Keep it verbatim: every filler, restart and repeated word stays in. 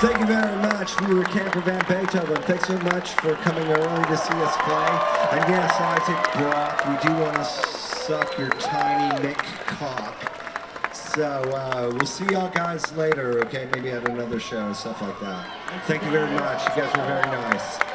Thank you very much. We were Camper Van Beethoven. Thanks so much for coming early to see us play. And yes, Isaac Brock, we do want to suck your tiny Nick cock. So uh, we'll see y'all guys later, okay? Maybe at another show and stuff like that. Thank you very much. You guys were very nice.